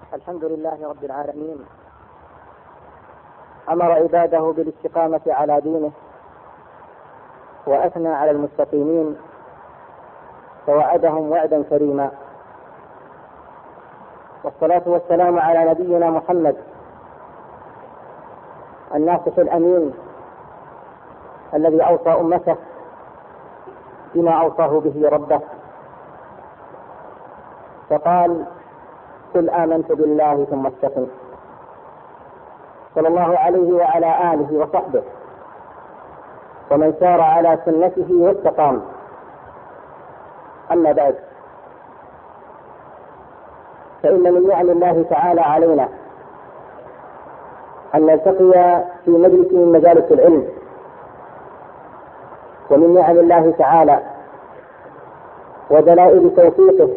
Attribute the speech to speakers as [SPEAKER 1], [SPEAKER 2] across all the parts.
[SPEAKER 1] الحمد لله رب العالمين، أمر عباده بالاستقامة على دينه وأثنى على المستقيمين فوعدهم وعدا كريما، والصلاة والسلام على نبينا محمد الناصح الأمين الذي أوصى أمته بما أوصاه به ربه، فقال: قل آمنت بالله ثم استقم. صلى الله عليه وعلى آله وصحبه ومن سار على سنته واستقام. أما بعد، فإن من نعم الله تعالى علينا أن نلتقي في مجلس من مجالس العلم، ومن نعم الله تعالى ودلائل توفيقه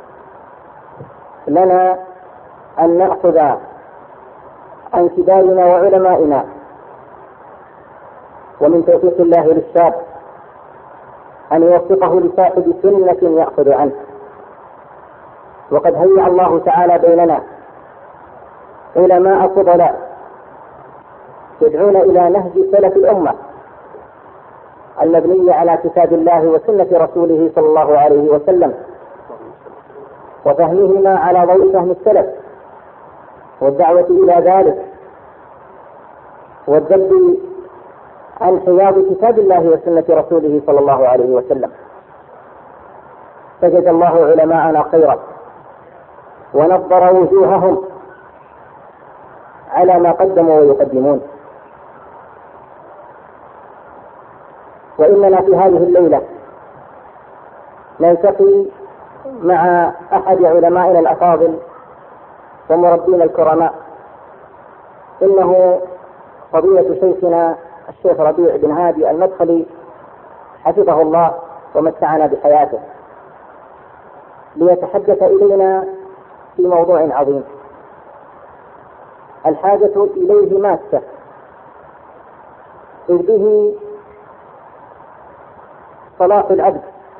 [SPEAKER 1] لنا أن نأخذ عن كبارنا وعلمائنا، ومن توفيق الله للشاب أن يوفقه لصاحب سنة يأخذ عنه. وقد هيأ الله تعالى بيننا علماء فضلاء يدعون إلى نهج سلف الأمة المبني على كتاب الله وسنة رسوله صلى الله عليه وسلم، وفهمهما على ضوء فهم السلف، والدعوة إلى ذلك، والذب عن حياض كتاب الله وسنة رسوله صلى الله عليه وسلم. فجزى الله علماءنا خيرا ونظر وجوههم على ما قدموا ويقدمون. وإننا في هذه الليلة نلتقي مع أحد علمائنا الأفاضل ومربينا الكرماء، إنه فضيلة شيخنا الشيخ ربيع بن هادي المدخلي حفظه الله ومتعنا بحياته، ليتحدث إلينا في موضوع عظيم الحاجة إليه ماسة، إذ به صلاح العبد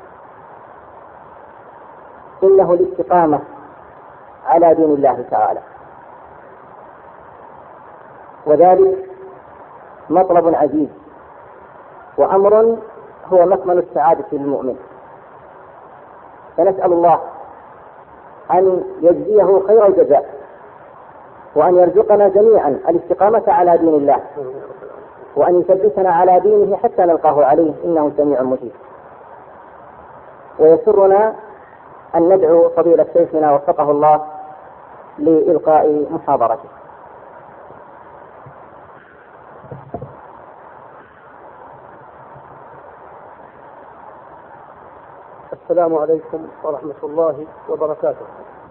[SPEAKER 1] إنه الاستقامة على دين الله تعالى، وذلك مطلب عزيز وأمر هو مكمن السعادة للمؤمن. فنسأل الله أن يجزيه خير الجزاء، وأن يرزقنا جميعا الاستقامة على دين الله، وأن يثبتنا على دينه حتى نلقاه عليه، إنه سميع مجيب. ويسرنا أن ندعو فضيلة شيخنا وفقه الله لإلقاء محاضرته.
[SPEAKER 2] السلام عليكم ورحمة الله وبركاته.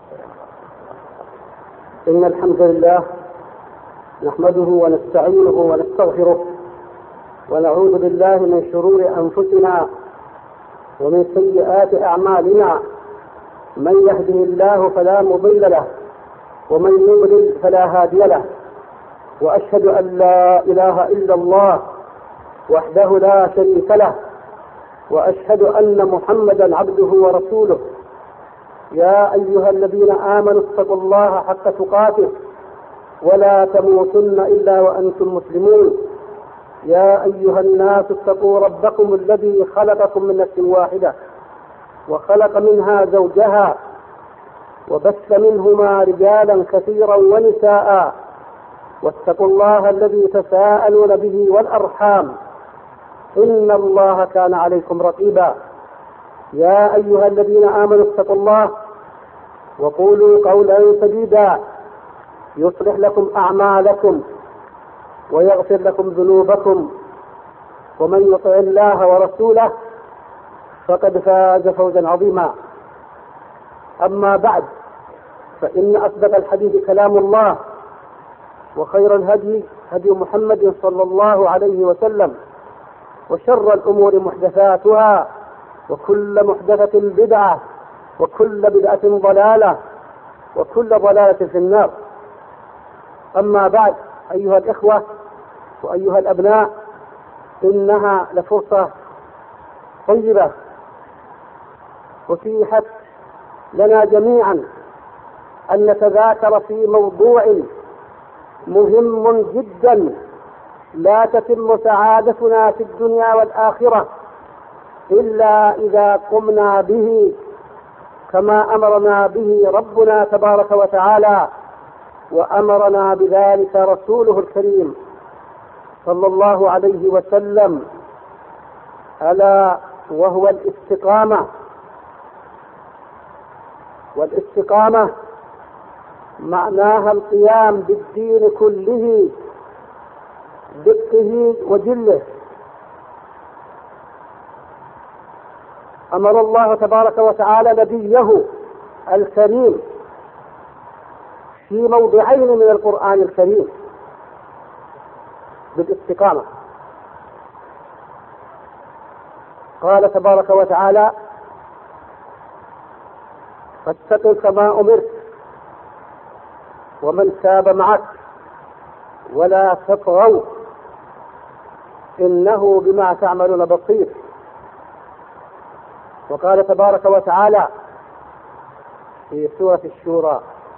[SPEAKER 2] إن الحمد لله نحمده ونستعينه ونستغفره، ونعوذ بالله من شرور أنفسنا ومن سيئات أعمالنا. من يهده الله فلا مضل له، ومن يضلل فلا هادي له. وأشهد أن لا إله إلا الله وحده لا شريك له، وأشهد أن محمدا عبده ورسوله. يا أيها الذين آمنوا اتقوا الله حق تقاته ولا تموتن إلا وأنتم مسلمون. يا أيها الناس اتقوا ربكم الذي خلقكم من نفس واحدة وخلق منها زوجها وبث منهما رجالا كثيرا ونساء، واتقوا الله الذي تساءلون به والأرحام، إن الله كان عليكم رقيبا. يا أيها الذين آمنوا اتقوا الله وقولوا قولا سديدا يصلح لكم أعمالكم ويغفر لكم ذنوبكم، ومن يطع الله ورسوله فقد فاز فوزا عظيما. أما بعد، فإن أصدق الحديث كلام الله، وخير الهدي هدي محمد صلى الله عليه وسلم، وشر الأمور محدثاتها، وكل محدثة بدعة، وكل بدعة ضلالة، وكل ضلالة في النار. أما بعد، أيها الإخوة وأيها الأبناء، إنها لفرصة طيبة أتيحت لنا جميعا أن نتذاكر في موضوع مهم جدا لا تتم سعادتنا في الدنيا والآخرة إلا إذا قمنا به كما أمرنا به ربنا تبارك وتعالى، وأمرنا بذلك رسوله الكريم صلى الله عليه وسلم، ألا وهو الاستقامة. والاستقامة معناها القيام بالدين كله دقه وجله. أمر الله تبارك وتعالى نبيه الكريم في موضعين من القرآن الكريم بالاستقامة. قال تبارك وتعالى: فاستقم كما أمرت ومن تاب معك ولا تطغوا إنه بما تعملون بصير. وقال تبارك وتعالى في سورة الشورى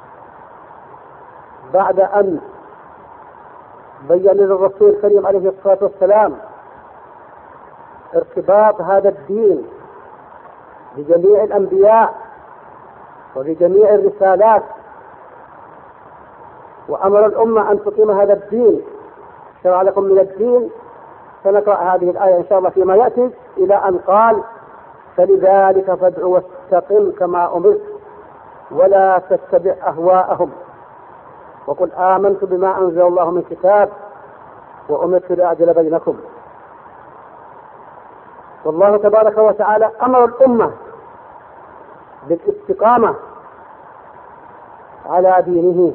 [SPEAKER 2] بعد أن بين للرسول الكريم عليه الصلاة والسلام ارتباط هذا الدين بجميع الأنبياء وبجميع الرسالات، وأمر الأمة أن تقيم هذا الدين، شرع لكم من الدين. سنقرأ هذه الآية إن شاء الله فيما يأتي إلى أن قال: فلذلك فادع واستقم كما أمرت ولا تتبع أهواءهم وقل آمنت بما أنزل الله من كتاب وأمرت لأعدل بينكم. والله تبارك وتعالى أمر الأمة بالاستقامة على دينه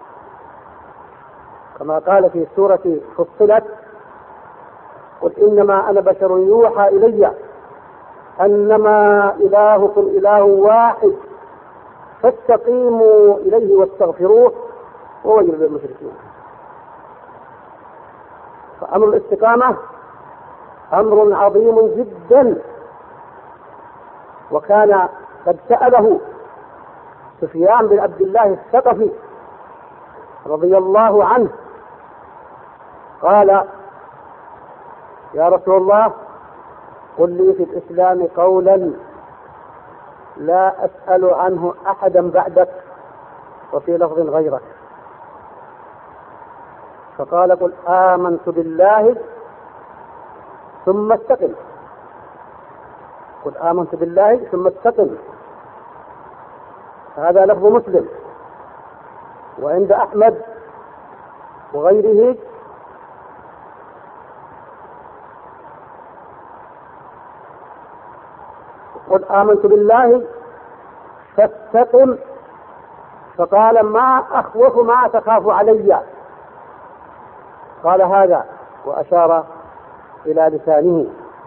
[SPEAKER 2] كما قال في سورة فصلت: قل إنما أنا بشر يوحى إلي أنما إلهكم إله واحد فاستقيموا إليه واستغفروه وويل للمشركين. فأمر الاستقامة أمر عظيم جدا، وكان قد سأله سفيان بن عبد الله الثقفي رضي الله عنه قال: يا رسول الله قل لي في الإسلام قولا لا أسأل عنه أحدا بعدك وفي لفظ غيرك. فقال: قل آمنت بالله ثم استقم. قل آمنت بالله ثم استقم. هذا لفظ مسلم. وعند أحمد وغيره قل آمنت بالله فاستقم. فقال: ما أخوف ما تخاف علي. قال هذا وأشار إلى لسانه.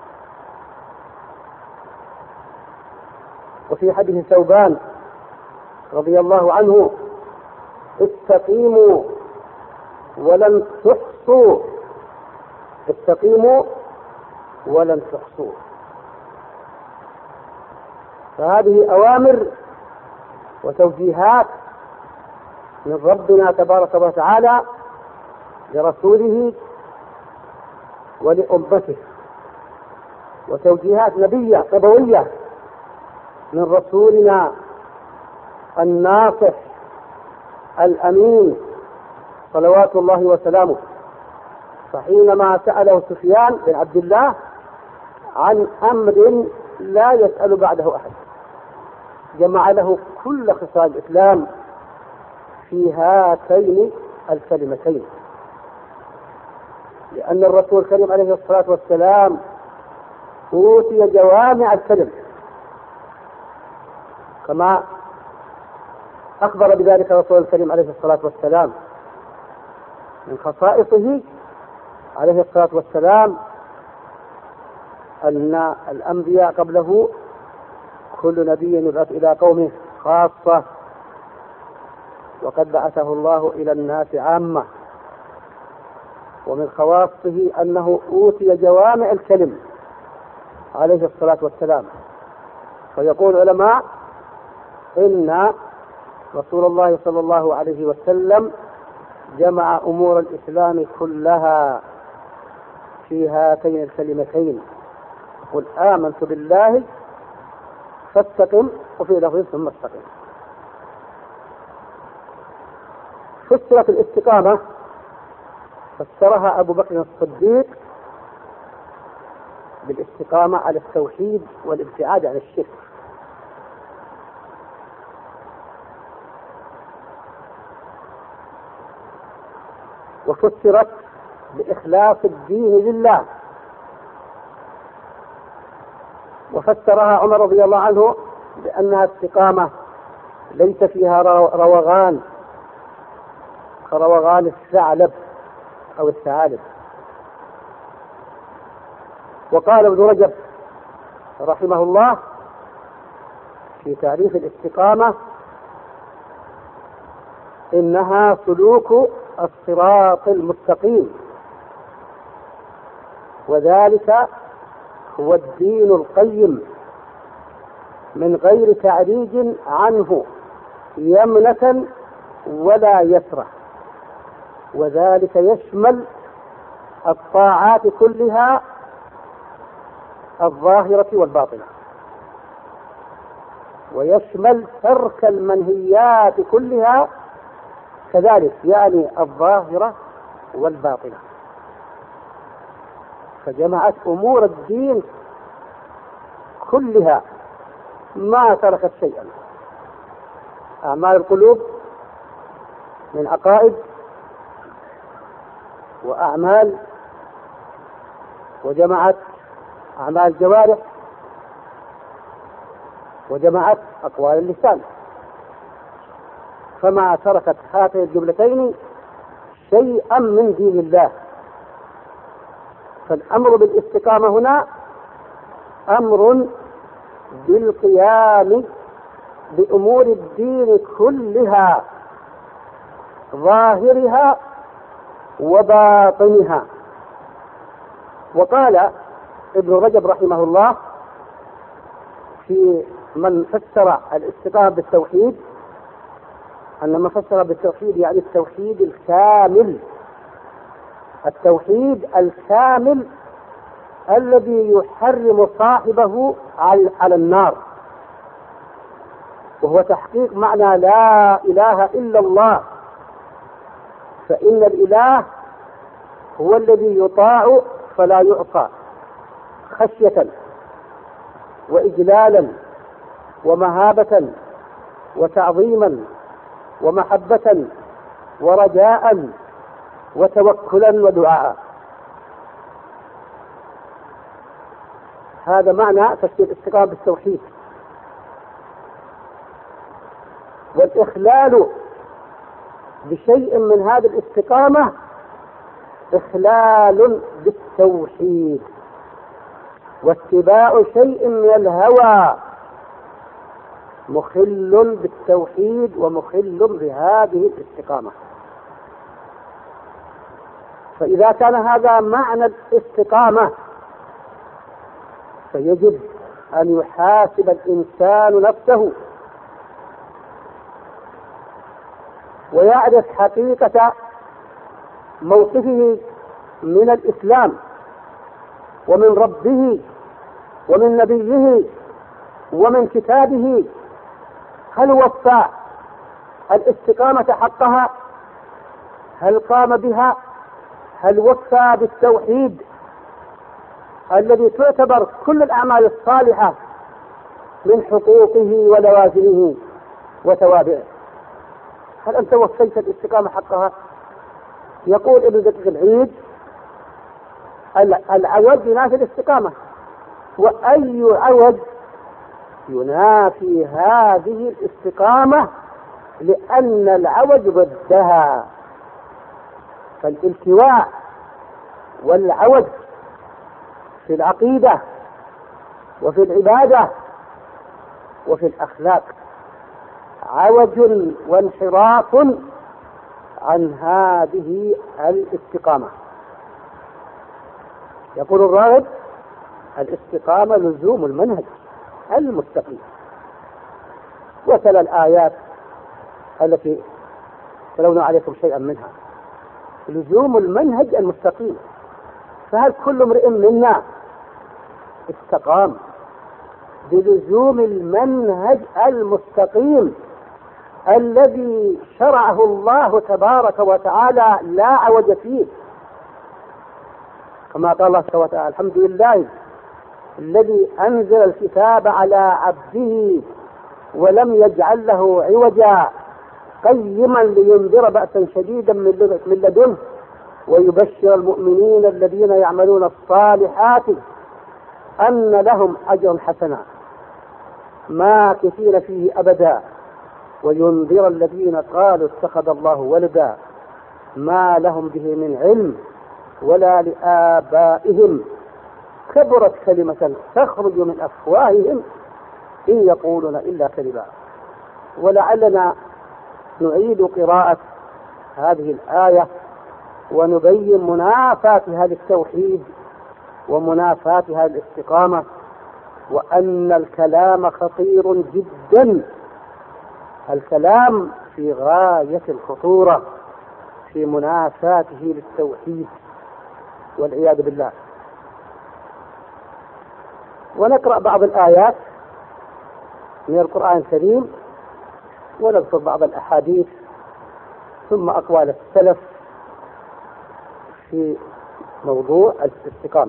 [SPEAKER 2] وفي حديث ثوبان رضي الله عنه: استقيموا ولن تحصوا. استقيموا ولن تحصوا. فهذه أوامر وتوجيهات من ربنا تبارك وتعالى لرسوله ولأمته، وتوجيهات نبية نبوية من رسولنا الناصح الأمين صلوات الله وسلامه. فحينما سأله سفيان بن عبد الله عن أمر لا يسأل بعده أحد، جمع له كل خصال الإسلام في هاتين الكلمتين، لأن الرسول الكريم عليه الصلاة والسلام أوتي جوامع الكلم كما أخبر بذلك الرسول الكريم عليه الصلاة والسلام. من خصائصه عليه الصلاة والسلام أن الأنبياء قبله كل نبي يبعث إلى قومه خاصة، وقد بعثه الله إلى الناس عامة. ومن خواصه أنه أوتي جوامع الكلم عليه الصلاة والسلام. فيقول العلماء إن رسول الله صلى الله عليه وسلم جمع أمور الإسلام كلها في هاتين الكلمتين: قل آمنت بالله فاستقم، وفي لفظ ثم استقم. فسرت الاستقامة، فسرها أبو بكر الصديق بالاستقامة على التوحيد والابتعاد عن الشرك. وفسرت بإخلاص الدين لله. وفسرها عمر رضي الله عنه بأنها استقامة ليس فيها روغان كروغان الثعلب أو الثعالب. وقال ابن رجب رحمه الله في تعريف الاستقامة: إنها سلوك الصراط المستقيم، وذلك هو الدين القيم من غير تعريج عنه يمنة ولا يسرة، وذلك يشمل الطاعات كلها الظاهرة والباطنة، ويشمل ترك المنهيات كلها كذلك، يعني الظاهرة والباطنة. فجمعت أمور الدين كلها، ما تركت شيئا. أعمال القلوب من عقائد وأعمال، وجمعت أعمال الجوارح، وجمعت أقوال اللسان. فما تركت هاتين الجملتين شيئا من دين الله. فالأمر بالاستقامة هنا أمر بالقيام بأمور الدين كلها ظاهرها وباطنها. وقال ابن رجب رحمه الله في من فسر الاستقامة بالتوحيد أن من فسر بالتوحيد يعني التوحيد الكامل، التوحيد الكامل الذي يحرم صاحبه على النار، وهو تحقيق معنى لا إله إلا الله. فإن الإله هو الذي يطاع فلا يعصى خشية وإجلالا ومهابة وتعظيما ومحبة ورجاء وتوكلا ودعاء. هذا معنى تفسير الاستقامة بالتوحيد. والإخلال بشيء من هذه الاستقامة إخلال بالتوحيد، واتباع شيء من الهوى مخل بالتوحيد ومخل بهذه الاستقامة. فإذا كان هذا معنى الاستقامة فيجب أن يحاسب الإنسان نفسه ويعرف حقيقة موقفه من الإسلام ومن ربه ومن نبيه ومن كتابه. هل وفى الاستقامة حقها؟ هل قام بها؟ هل وفى بالتوحيد الذي تعتبر كل الأعمال الصالحة من حقوقه ولوازمه وتوابعه؟ هل أنت وفيت الاستقامة حقها؟ يقول ابن دقيق العيد: العوج ينافي الاستقامة. وأي عوج ينافي هذه الاستقامة؟ لأن العوج ضدها. فالالتواء والعوج في العقيدة وفي العبادة وفي الأخلاق عوج وانحراف عن هذه الاستقامة. يقول الراغب: الاستقامة لزوم المنهج المستقيم. وتلا الآيات التي تلونا عليكم شيئا منها، لزوم المنهج المستقيم. فهل كل امرئ منا استقام بلزوم المنهج المستقيم الذي شرعه الله تبارك وتعالى لا عوج فيه؟ كما قال الله سبحانه وتعالى: الحمد لله الذي أنزل الكتاب على عبده ولم يجعل له عوجا قيما لينذر بأسا شديدا من لدنه ويبشر المؤمنين الذين يعملون الصالحات أن لهم أجرا حسنا ماكثين فيه أبدا وينذر الذين قالوا اتخذ الله ولدا ما لهم به من علم ولا لآبائهم كبرت كلمة تخرج من أفواههم إن يقولون إلا كذبا. ولعلنا نعيد قراءة هذه الآية ونبين منافاتها للتوحيد ومنافاتها للاستقامة، وأن الكلام خطير جدا، الكلام في غاية الخطورة في منافاته للتوحيد والعياذ بالله. ونقرأ بعض الآيات من القرآن الكريم ونذكر بعض الأحاديث ثم أقوال السلف في موضوع الاستقامة.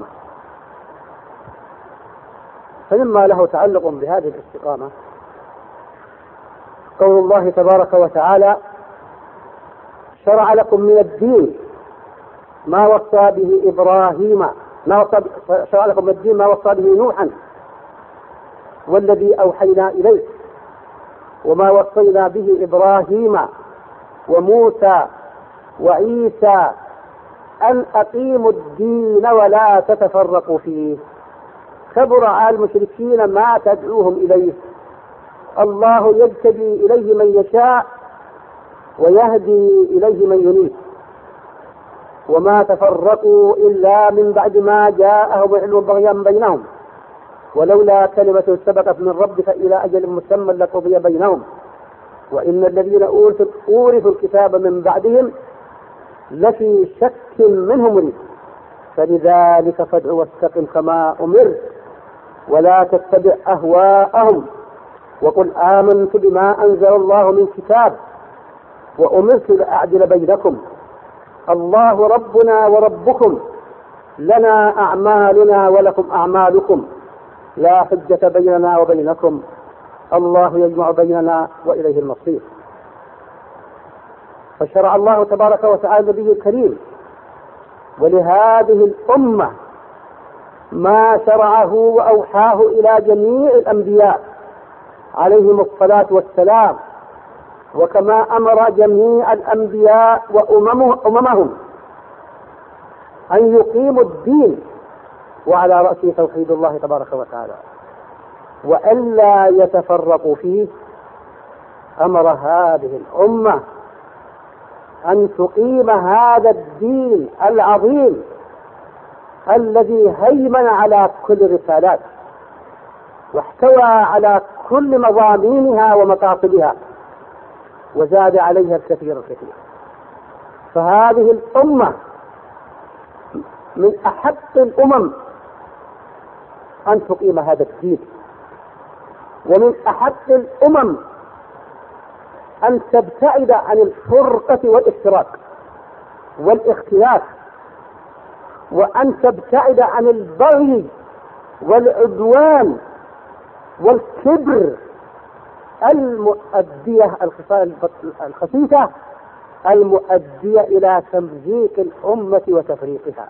[SPEAKER 2] فمما له تعلق بهذه الاستقامة قول الله تبارك وتعالى: شرع لكم من الدين ما وصى به إبراهيم شرع لكم من الدين ما وصى به نوحا والذي أوحينا إليه وما وصينا به إبراهيم وموسى وعيسى أن أقيموا الدين ولا تتفرقوا فيه كبر على المشركين ما تدعوهم إليه الله يجتبي إليه من يشاء ويهدي إليه من ينيب وما تفرقوا إلا من بعد ما جاءهم علم بغيا بينهم ولولا كلمة سبقت من ربك إلى أجل مسمى لقضي بينهم وإن الذين أورثوا الكتاب من بعدهم لفي شك منه مريب فلذلك فادع واستقم كما أمرت ولا تتبع أهواءهم وقل آمنت بما أنزل الله من كتاب وأمرت لأعدل بينكم الله ربنا وربكم لنا أعمالنا ولكم أعمالكم لا حجة بيننا وبينكم الله يجمع بيننا وإليه المصير. فشرع الله تبارك وتعالى نبيه الكريم ولهذه الأمة ما شرعه وأوحاه إلى جميع الأنبياء عليهم الصلاة والسلام وكما أمر جميع الأنبياء وأممهم أن يقيموا الدين وعلى رأسه توحيد الله تبارك وتعالى وألا يتفرقوا فيه أمر هذه الأمة أن تقيم هذا الدين العظيم الذي هيمن على كل الرسالات واحتوى على كل مضامينها ومقاصدها وزاد عليها الكثير الكثير. فهذه الأمة من أحق الأمم أن تقيم هذا الدين ومن أحق الأمم أن تبتعد عن الفرقة والافتراق والاختلاف وأن تبتعد عن البغي والعدوان والكبر المؤدية الخصال الخسيسة المؤدية إلى تمزيق الأمة وتفريقها.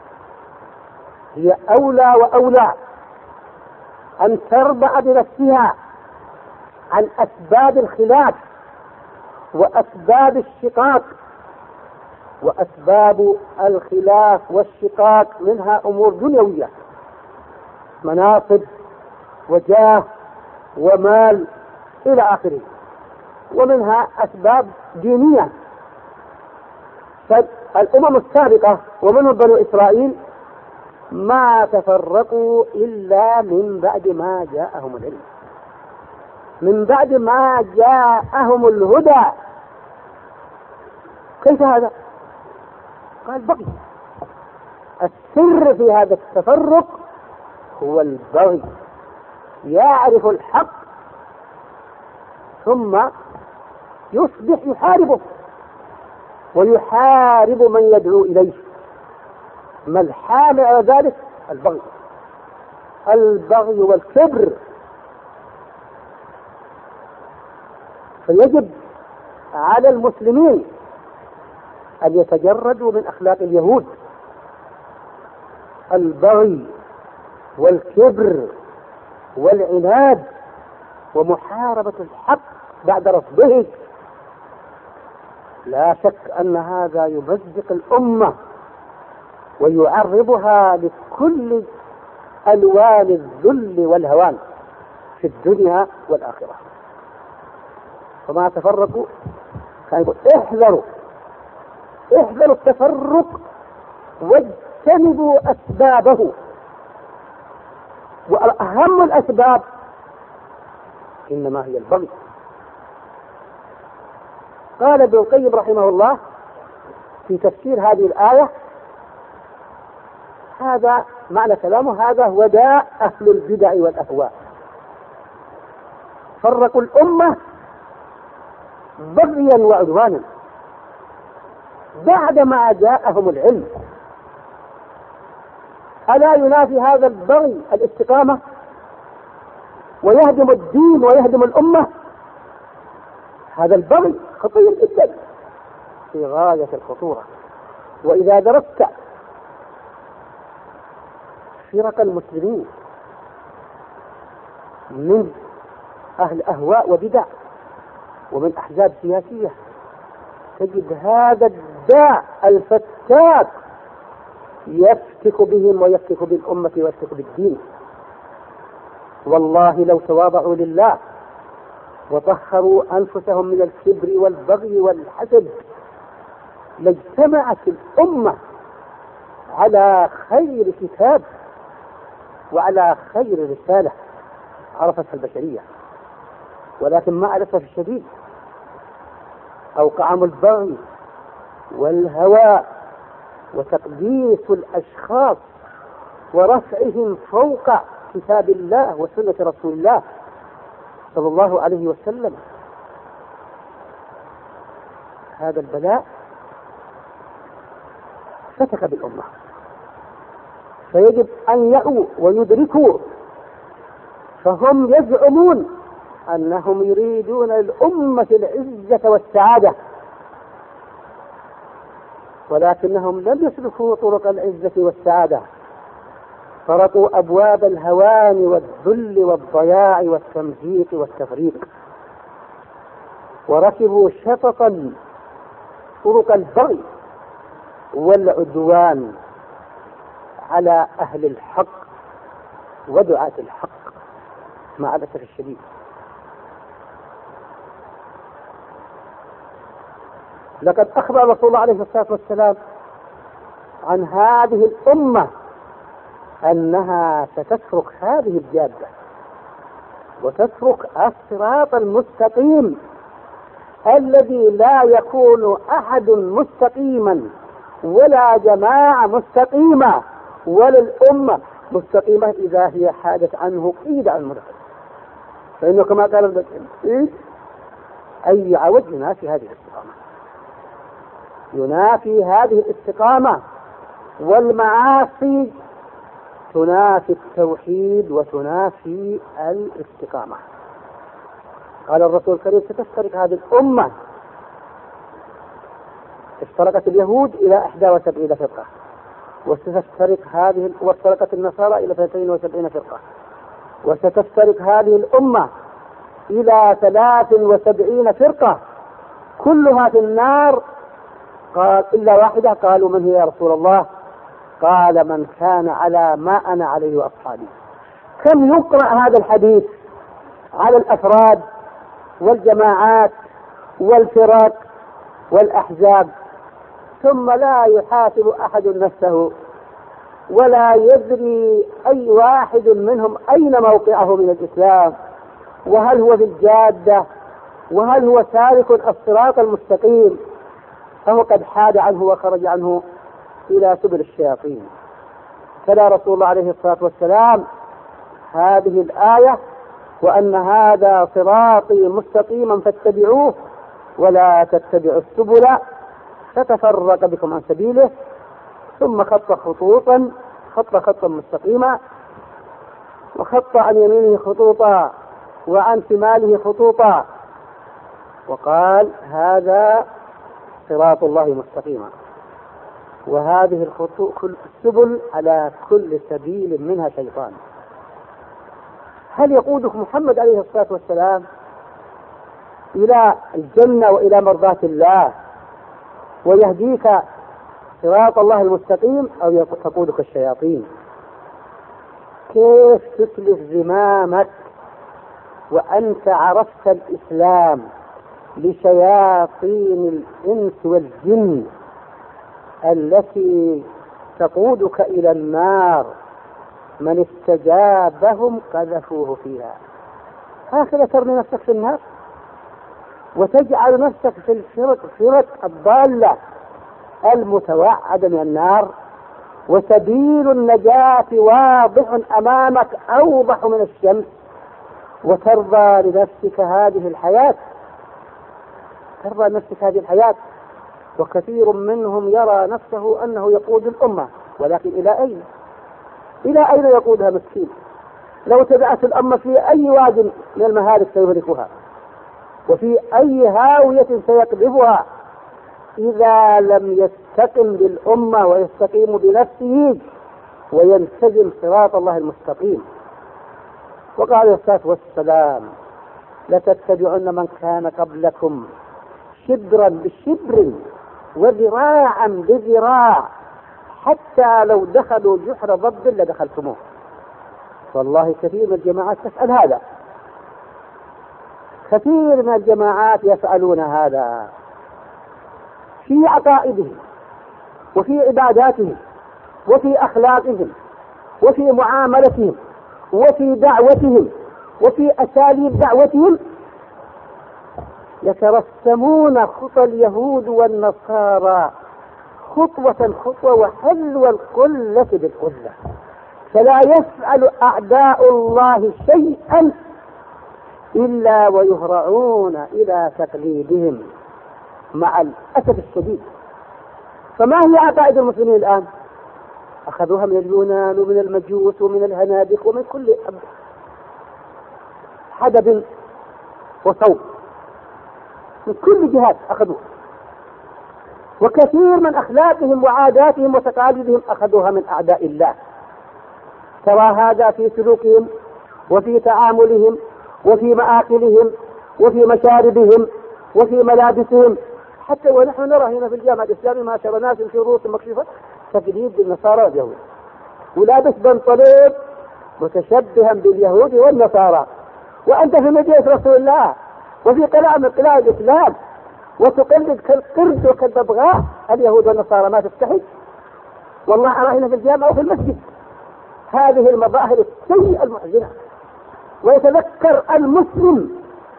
[SPEAKER 2] هي أولى وأولى أن تربع بنفسها عن أسباب الخلاف وأسباب الشقاق. وأسباب الخلاف والشقاق منها أمور دنيوية مناصب وجاه ومال إلى آخره ومنها أسباب دينية. فالأمم السابقة ومنهم بنو إسرائيل ما تفرقوا إلا من بعد ما جاءهم العلم من بعد ما جاءهم الهدى كيف هذا؟ قال بغي. السر في هذا التفرق هو البغي، يعرف الحق ثم يصبح يحاربه ويحارب من يدعو إليه. ما الحامل على ذلك؟ البغي، البغي والكبر. فيجب على المسلمين أن يتجردوا من أخلاق اليهود، البغي والكبر والعناد ومحاربة الحق بعد رفضه. لا شك أن هذا يمزق الأمة ويعرضها لكل ألوان الذل والهوان في الدنيا والآخرة. فما تفرقوا كان يقول احذروا التفرق واجتنبوا أسبابه، وأهم الأسباب إنما هي البغي. قال ابن القيم رحمه الله في تفسير هذه الآية، هذا معنى كلامه، هذا هو داء أهل البدع والأهواء، فرقوا الأمة بغيا وعدوانا بعدما جاءهم العلم. ألا ينافي هذا البغي الاستقامة ويهدم الدين ويهدم الأمة؟ هذا البغي خطير جدا في غاية الخطورة. وإذا درست فرق المسلمين من أهل أهواء وبدع ومن أحزاب سياسية تجد هذا الداء الفتاك يفتك بهم ويفتك بالأمة ويفتك بالدين. والله لو تواضعوا لله وطهروا أنفسهم من الكبر والبغي والحسد لاجتمعت الأمة على خير كتاب وعلى خير رسالة عرفتها البشرية. ولكن مع الأسف الشديد أوقعهم البغي والهوى وتقديس الأشخاص ورفعهم فوق كتاب الله وسنة رسول الله صلى الله عليه وسلم. هذا البلاء فتك بالأمة، فيجب أن يعوا ويدركوا. فهم يزعمون أنهم يريدون للأمة العزة والسعادة، ولكنهم لم يسلكوا طرق العزة والسعادة، فرقوا أبواب الهوان والذل والضياع والتمزيق والتفريق، وركبوا شططا طرق البغي والعدوان على أهل الحق ودعاة الحق مع الأسف الشديد. لقد أخبر رسول الله عليه الصلاة والسلام عن هذه الأمة أنها ستترك هذه الجادة وتترك الصراط المستقيم الذي لا يكون أحد مستقيما ولا جماعة مستقيمة ولا الأمة مستقيمة إذا هي حادت عنه قيد عن المدخل. فإنه كما قال ابن القيم أي عوج ينافي هذه الاستقامة، ينافي هذه الاستقامة، والمعاصي تنافي التوحيد وتنافي الاستقامة. قال الرسول الكريم ستفترق هذه الأمة، افترقت اليهود إلى 71 فرقة، وافترقت النصارى إلى 72 فرقة، وستفترق هذه الأمة إلى 73 فرقة كلها في النار. قال إلا واحدة، قالوا من هي يا رسول الله؟ قال من كان على ما أنا عليه وأصحابي. كم يقرأ هذا الحديث على الأفراد والجماعات والفرق والأحزاب، ثم لا يحاسب أحد نفسه ولا يدري أي واحد منهم أين موقعه من الإسلام، وهل هو في الجادة، وهل هو سالك الصراط المستقيم. فهو قد حاد عنه وخرج عنه إلى سبل الشياطين. تلا رسول الله عليه الصلاة والسلام هذه الآية: وأن هذا صراطي مستقيما فاتبعوه ولا تتبعوا السبل فتفرق بكم عن سبيله. ثم خط خطا مستقيما، وخط عن يمينه خطوطا وعن شماله خطوطا، وقال: هذا صراط الله مستقيما. وهذه السبل على كل سبيل منها شيطان. هل يقودك محمد عليه الصلاة والسلام إلى الجنة وإلى مرضاة الله ويهديك صراط الله المستقيم، أو تقودك الشياطين؟ كيف تسلف زمامك وأنت عرفت الإسلام لشياطين الإنس والجن التي تقودك إلى النار؟ من استجابهم قذفوه فيها. هكذا ترمي نفسك في النار وتجعل نفسك في الفرق الضالة المتوعدة من النار، وسبيل النجاة واضح أمامك أوضح من الشمس، وترضى لنفسك هذه الحياة. ترضى لنفسك هذه الحياة. وكثير منهم يرى نفسه أنه يقود الأمة، ولكن إلى أين؟ إلى أين يقودها مسكين؟ لو تبعت الأمة في أي واد من المهالك سيهلكها، وفي أي هاوية سيقذفها إذا لم يستقم بالأمة ويستقيم بنفسه ويلتزم صراط الله المستقيم. وقال عليه الصلاة والسلام: لتتبعن من كان قبلكم شبرا بشبر وذراعا بذراع حتى لو دخلوا جحر ضب لدخلتموه. والله كثير من الجماعات تسأل هذا، كثير من الجماعات يفعلون هذا في عقائدهم وفي عباداتهم وفي أخلاقهم وفي معاملتهم وفي دعوتهم وفي أساليب دعوتهم. يترسمون خطى اليهود والنصارى خطوة وحلو القلة بالقلة، فلا يفعل أعداء الله شيئا إلا ويهرعون إلى تقليدهم مع الأسف الشديد. فما هي عقائد المسلمين الآن؟ أخذوها من اليونان ومن المجوس ومن الهنادق ومن كل حدب وصوب، من كل جهات أخذوها. وكثير من أخلاقهم وعاداتهم وتقاليدهم أخذوها من أعداء الله. ترى هذا في سلوكهم وفي تعاملهم وفي مآكلهم وفي مشاربهم وفي ملابسهم. حتى ونحن نرى هنا في الجامعة الإسلامية ما شاء الله ناس في رؤوس مكشوفة تقليد بالنصارى واليهود، ولابس بنطلون متشبها باليهود والنصارى، وأنت في مدينة رسول الله وفي قلعة من قلاع الإسلام وتقلد كالقرد وكالببغاء اليهود والنصارى. ما تستحي؟ والله أرى هنا في الجامعة وفي المسجد هذه المظاهر السيئة المحزنة. ويتذكر المسلم: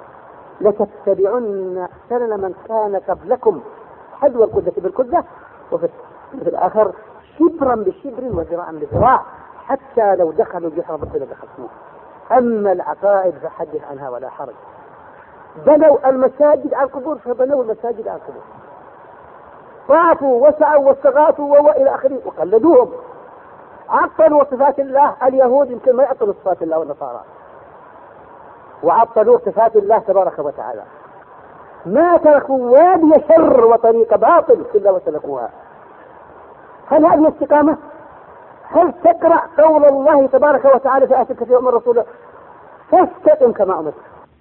[SPEAKER 2] لتتبعن سنن من كان قبلكم حذو القدة بالقدة، وفي الآخر شبرا بشبر وذراعا بذراع حتى لو دخلوا جحر ضب لدخلتموه. أما العقائد فحدث عنها ولا حرج. بنوا المساجد على القبور فبنوا المساجد على القبور، طافوا وسعوا واستغاثوا وإلى آخره وقلدوهم. عطلوا صفات الله، اليهود يمكن ما يعطلوا صفات الله والنصارى، وعطلوا صفات الله تبارك وتعالى. ما تركوا وادي شر وطريق باطل إلا وسلكوها. هل هذه استقامة؟ هل تقرأ قول الله تبارك وتعالى في آية كثيرة من رسوله: فاستقم كما أمرت؟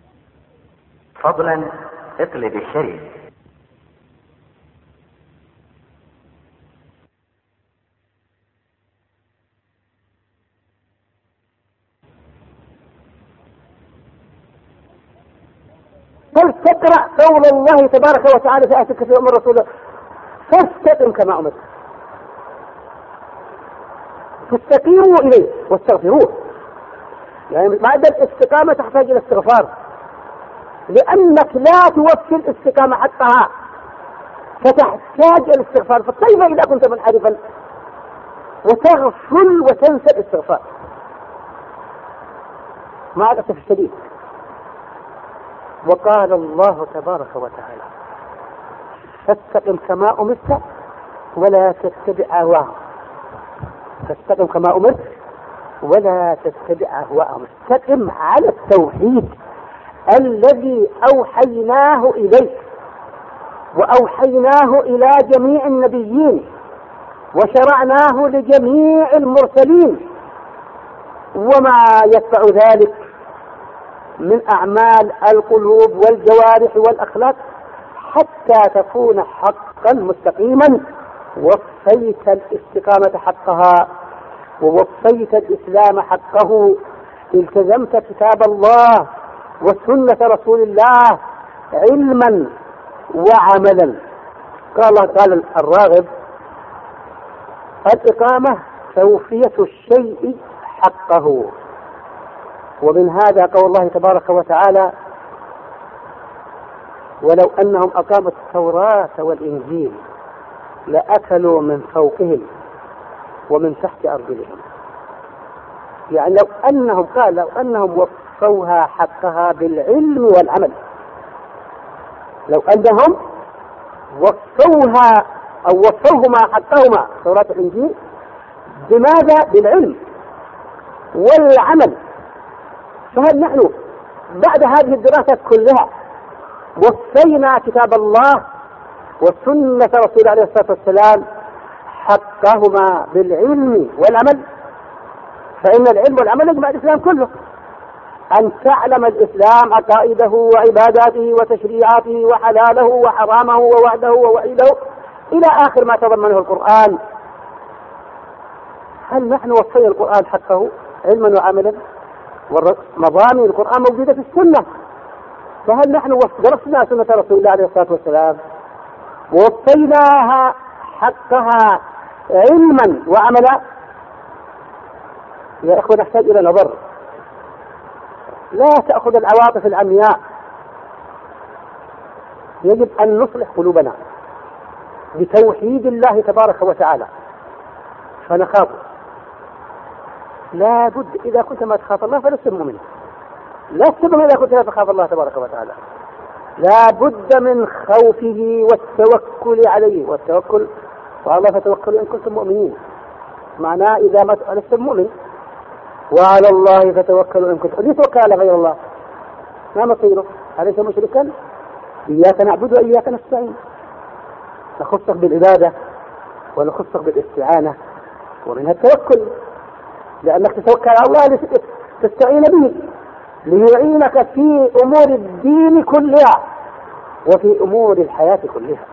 [SPEAKER 3] فضلا اقلب الشيء.
[SPEAKER 2] هل تقرأ قول الله تبارك وتعالى في آية كثيرة من رسوله: فاستقم كما أمرت؟ فاستقيموا إليه واستغفروه. يعني بعد الاستقامة تحتاج إلى استغفار، لأنك لا توفي الاستقامة حقها فتحتاج الاستغفار. فكيف إذا كنت منحرفا وتغفل وتنسى الاستغفار؟ مع الأسف الشديد. وقال الله تبارك وتعالى: فاستقم كما أمرت ولا تتبع أهواءهم. فاستقم كما أمرت ولا تتبع أهواءهم. استقم على التوحيد الذي أوحيناه إليك وأوحيناه إلى جميع النبيين وشرعناه لجميع المرسلين، وما يتبع ذلك من أعمال القلوب والجوارح والأخلاق حتى تكون حقا مستقيما. وفيت الاستقامة حقها ووفيت الإسلام حقه، التزمت كتاب الله وسنة رسول الله علما وعملا. قال الراغب: الإقامة توفية الشيء حقه. ومن هذا قول الله تبارك وتعالى: ولو أنهم أقاموا التوراة والإنجيل لأكلوا من فوقهم ومن تحت أرجلهم. يعني لو أنهم وفوها حقها بالعلم والعمل، لو أنهم وفوها أو وفوهما حقهما توراة الإنجيل بماذا؟ بالعلم والعمل. فهل نحن بعد هذه الدراسات كلها وفينا كتاب الله وسنة رسول عليه الصلاة والسلام حقهما بالعلم والعمل؟ فإن العلم والعمل يجمع الإسلام كله. أن تعلم الإسلام عقائده وعباداته وتشريعاته وحلاله وحرامه ووعده ووعيده إلى آخر ما تضمنه القرآن. هل نحن وفينا القرآن حقه علما وعملا؟ ومضامين القرآن موجودة في السنة. فهل نحن درسنا سنة رسول الله عليه الصلاة والسلام ووفيناها حقها علما وعملا؟ يا إخوة نحتاج إلى نظر. لا تأخذ العواطف العمياء. يجب أن نصلح قلوبنا بتوحيد الله تبارك وتعالى فنخاف. لا بد إذا كنت ما تخاف الله فلست مؤمنا. لا تؤمن إذا كنت لا تخاف الله تبارك وتعالى. لا بد من خوفه والتوكل عليه. والتوكل وعلى الله فتوكلوا إن كنتم مؤمنين. معناه إذا ما لست مؤمن وعلى الله فتوكلوا إن كنتم. ليس توكل على غير الله ما مصيره؟ أليس مشركا؟ إياك نعبد وإياك نستعين. نخصك بالعبادة ونخصك بالاستعانة ومنها التوكل، لأنك تتوكل على الله تستعين به ليعينك في أمور الدين كلها وفي أمور الحياة كلها.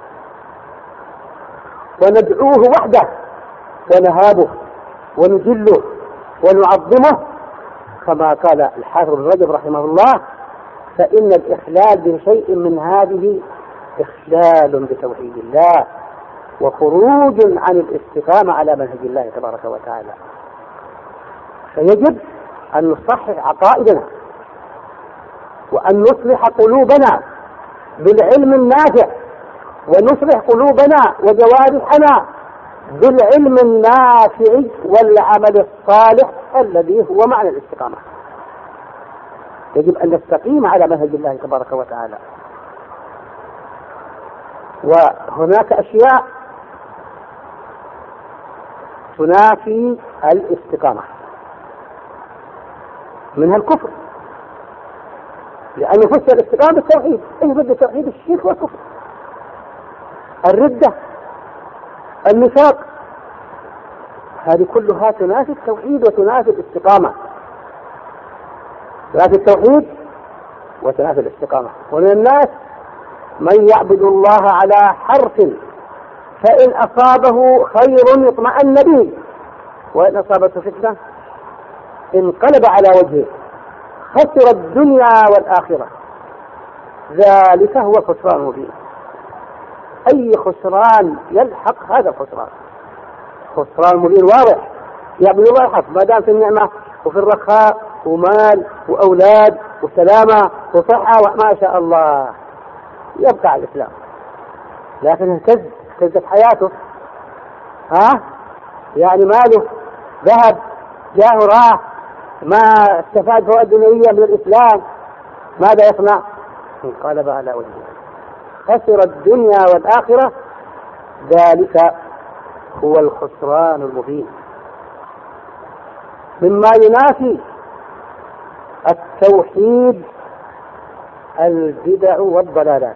[SPEAKER 2] وندعوه وحده ونهابه ونجله ونعظمه كما قال الحافظ ابن رجب رحمه الله: فإن الإخلال بشيء من هذه إخلال بتوحيد الله وخروج عن الاستقامة على منهج الله تبارك وتعالى. فيجب أن نصحح عقائدنا وأن نصلح قلوبنا بالعلم النافع، ونصلح قلوبنا وجوارحنا بالعلم النافع والعمل الصالح الذي هو معنى الاستقامة. يجب أن نستقيم على منهج الله تبارك وتعالى. وهناك أشياء تنافي الاستقامة، منها الكفر، لأنه فسر الاستقامة بالتوحيد. أي ضد التوحيد؟ الشرك والكفر، الردة، النفاق، هذه كلها تنافي التوحيد وتنافي الاستقامة. تنافي التوحيد وتنافي الاستقامة. ومن الناس من يعبد الله على حرف فإن أصابه خير اطمأن به وإن أصابته فتنة انقلب على وجهه خسر الدنيا والآخرة ذلك هو الخسران المبين. أي خسران يلحق هذا الخسران؟ خسران مبين واضح. يعبد الله حق ما دام في النعمة وفي الرخاء ومال وأولاد وسلامة وصحة وما شاء الله يبقى على الإسلام. لكن اهتزت حياته. يعني ماله ذهب، جاه راح، ما استفاد فوائد دنيوية من الإسلام، ماذا يصنع؟ انقلب على وجهه، خسر الدنيا والآخرة. ذلك هو الخسران المبين. مما ينافي التوحيد البدع والضلالات،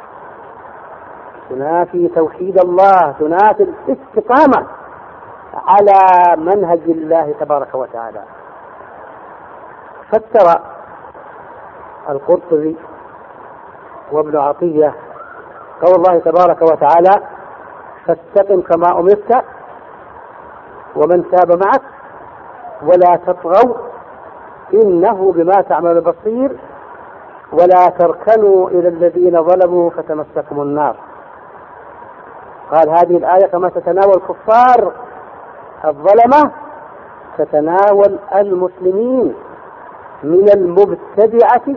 [SPEAKER 2] تنافي توحيد الله، تنافي الاستقامة على منهج الله تبارك وتعالى. فسر القرطبي وابن عطية قول الله تبارك وتعالى: فاستقم كما أمرت ومن تاب معك ولا تطغوا إنه بما تعمل بصير ولا تركنوا إلى الذين ظلموا فتمسكم النار. قال هذه الآية كما تتناول الكفار الظلمة تتناول المسلمين من المبتدعة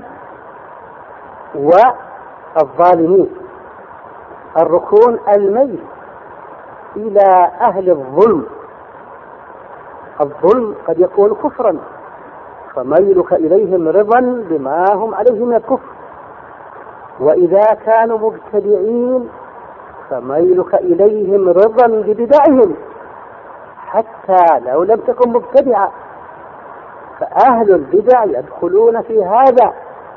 [SPEAKER 2] والظالمين. الركون الميل إلى أهل الظلم. الظلم قد يكون كفرا، فميلك إليهم رضا بما هم عليه من الكفر، وإذا كانوا مبتدعين فميلك إليهم رضا ببدعهم، حتى لو لم تكن مبتدعة فأهل البدع يدخلون في هذا.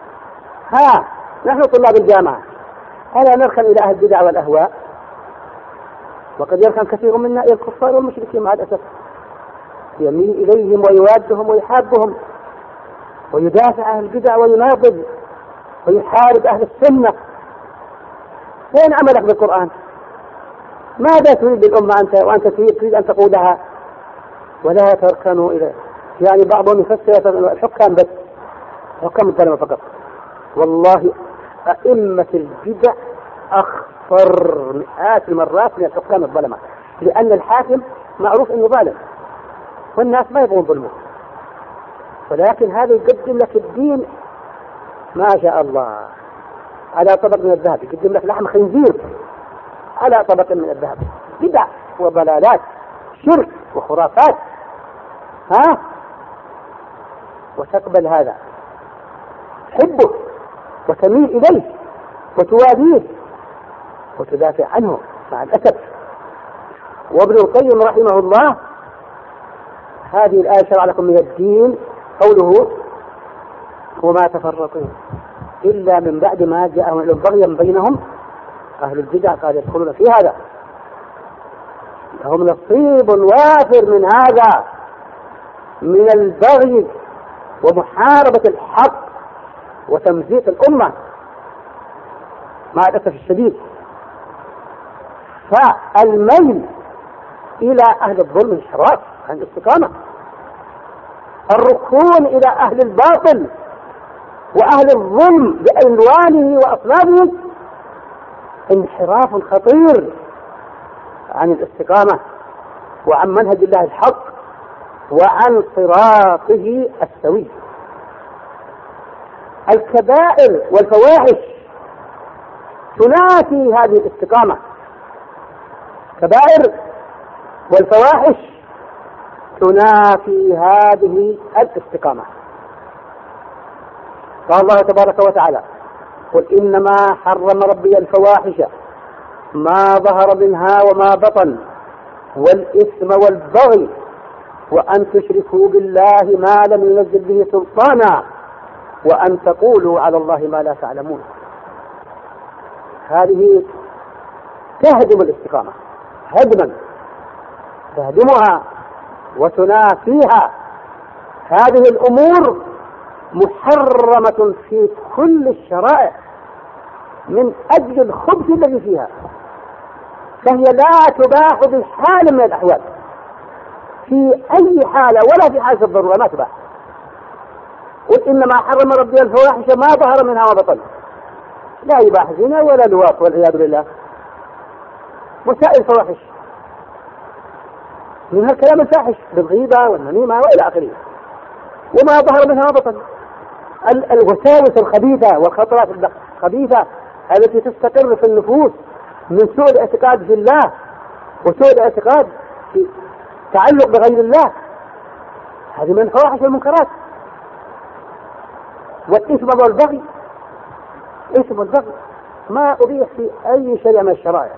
[SPEAKER 2] نحن طلاب الجامعة ألا نركن إلى أهل البدع والأهواء؟ وقد يركن كثير منا إلى الكفار والمشركين مع الأسف، يميل إليهم ويوادهم ويحابهم ويدافع عن البدع ويناضل ويحارب أهل السنة. فين عملك بالقرآن؟ ماذا تريد بالأمة أنت وأنت تريد أن تقودها؟ ولا تركنوا إلى، يعني بعضهم يفسر الحكام بس، حكام الظلمة فقط. والله أئمة البدع أخطر مئات المرات من الحكام الظلمة، لأن الحاكم معروف أنه ظالم والناس ما يبغون ظلمه، ولكن هذا يقدم لك الدين ما شاء الله على طبق من الذهب، يقدم لك لحم خنزير على طبق من الذهب، بدع وضلالات، شرك وخرافات. وتقبل هذا، تحبه وتميل إليه وتواليه وتدافع عنه مع الأسف. وابن القيم رحمه الله هذه الآية شرع لكم من الدين قوله: وما تفرقوا إلا من بعد ما جاءهم العلم بغيا بينهم. أهل البدع قال يدخلون في هذا، لهم نصيب وافر من هذا، من البغي ومحاربة الحق وتمزيق الأمة مع الأسف الشديد. فالميل إلى أهل الظلم انحراف عن الاستقامة، الركون إلى أهل الباطل وأهل الظلم بألوانه وأصنافه انحراف خطير عن الاستقامة وعن منهج الله الحق وعن صراطه السوي. الكبائر والفواحش تنافي هذه الاستقامة، كبائر والفواحش تنافي هذه الاستقامة. قال الله تبارك وتعالى: قل إنما حرم ربي الفواحش ما ظهر منها وما بطن والإثم والبغي وأن تشركوا بالله ما لم ينزل به سلطانا وأن تقولوا على الله ما لا تعلمون. هذه تهدم الاستقامة هدما، تهدمها وتنافيها. هذه الأمور محرمة في كل الشرائع من أجل الخبث الذي فيها، فهي لا تباح بحال من الأحوال، في أي حالة ولا في حالة الضرورة ما تباح. قل إنما حرم ربي الفواحش ما ظهر منها وبطن، لا يباح زنا ولا لواط والعياذ بالله، وسائل الفواحش منها الكلام الفاحش بالغيبة والنميمة وإلى آخره، وما ظهر منها وبطن الوساوس الخبيثة والخطرات الخبيثة التي تستقر في النفوس من سوء الاعتقاد في الله وسوء الاعتقاد في تعلق بغير الله، هذه من الفواحش والمنكرات. والإثم والبغي، إثم والبغي ما أبيح في أي شيء من الشرائع.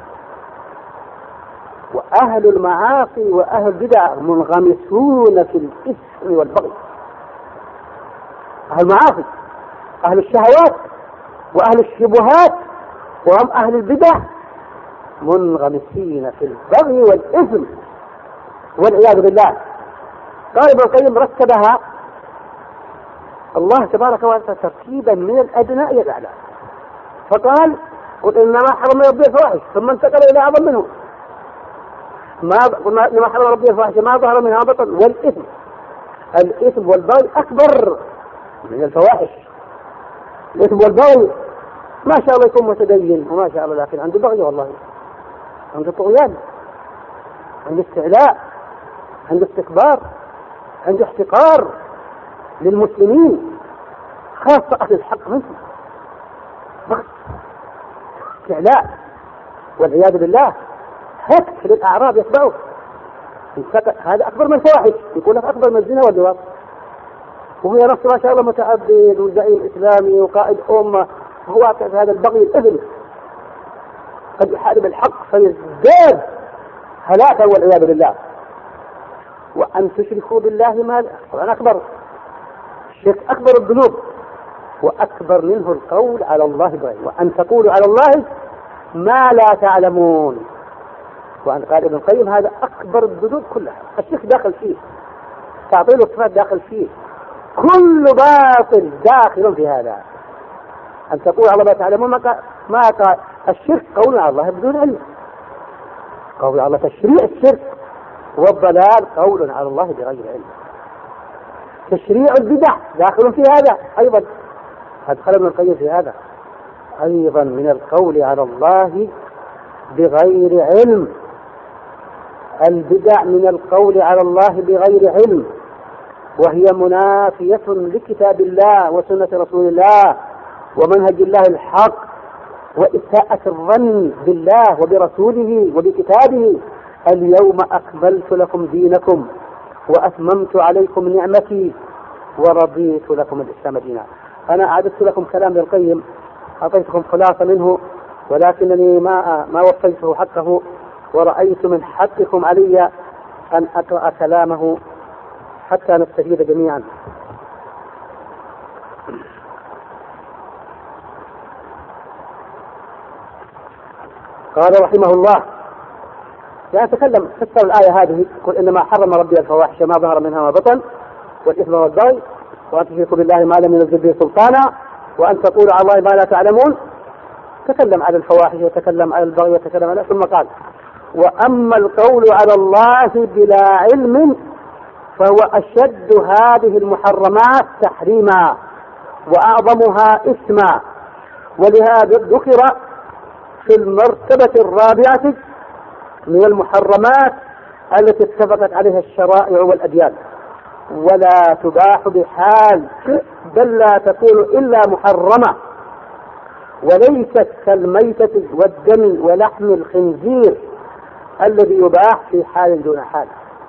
[SPEAKER 2] وأهل المعاصي وأهل البدع منغمسون في الإثم والبغي. أهل المعاصي أهل الشهوات وأهل الشبهات وهم أهل البدع منغمسين في البغي والإثم والعياذ بالله. قال ابن القيم رتبها الله تبارك وتعالى ترتيبا من الأدنى إلى الأعلى، فقال قل إنما حرم ربي الفواحش، ثم انتقل إلى أعظم منه. إنما حرم ربي الفواحش ما ظهر منها بطن والإثم. الإثم والبغي أكبر من الفواحش. الإثم والبغي ما شاء الله يكون متدين وما شاء الله، لكن عنده بغي، والله عنده طغيان، عنده استعلاء، عنده استكبار، عنده احتقار للمسلمين خاصة أهل الحق منهم، بغي، استعلاء والعياذ بالله، هتك للأعراب يتبعه. هذا أكبر من الفواحش، يقول لك أكبر من الزنا واللواط، وهو نفسه ما شاء الله متعبد وزعيم إسلامي وقائد أمة، وهو في هذا البغي الإثم قد يحارب الحق فيزداد هلاكا والعياذ بالله. وأن تشركوا بالله ما طبعا أكبر الشرك، أكبر الذنوب، وأكبر منه القول على الله بغير، وأن تقولوا على الله ما لا تعلمون. وأن قال ابن القيم هذا أكبر الذنوب كلها، الشرك داخل فيه، تعطيل الصفات داخل فيه، كل باطل داخل في هذا. أن تقول على الله تعلمون ما قال الشرك قول على الله بدون علم، قول على الله تشريع الشرك، والضلال قول على الله بغير علم. تشريع البدع داخل في هذا أيضا، أدخل ابن القيم في هذا أيضا من القول على الله بغير علم. البدع من القول على الله بغير علم، وهي منافية لكتاب الله وسنة رسول الله ومنهج الله الحق، وإساءة الظن بالله وبرسوله وبكتابه. اليوم أكملت لكم دينكم وأتممت عليكم نعمتي ورضيت لكم الإسلام دينا. أنا أعددت لكم كلام ابن القيم، أعطيتكم خلاصة منه، ولكنني ما وفيته حقه، ورأيت من حقكم علي أن أقرأ كلامه حتى نستفيد جميعا. قال رحمه الله، يتكلم فسر الآية هذه، قل إنما حرم ربي الفواحش ما ظهر منها ما بطن والإثم والبغي وأن تشركوا بالله ما لم ينزل به سلطانا وأن تقولوا على الله ما لا تعلمون. تكلم على الفواحش وتكلم على البغي وتكلم على، ثم قال وأما القول على الله بلا علم فهو أشد هذه المحرمات تحريما وأعظمها إثما، ولهذا ذكر في المرتبة الرابعة من المحرمات التي اتفقت عليها الشرائع والأديان، ولا تباح بحال، بل لا تكون إلا محرمة، وليست كالميتة والدم ولحم الخنزير الذي يباح في حال دون حال.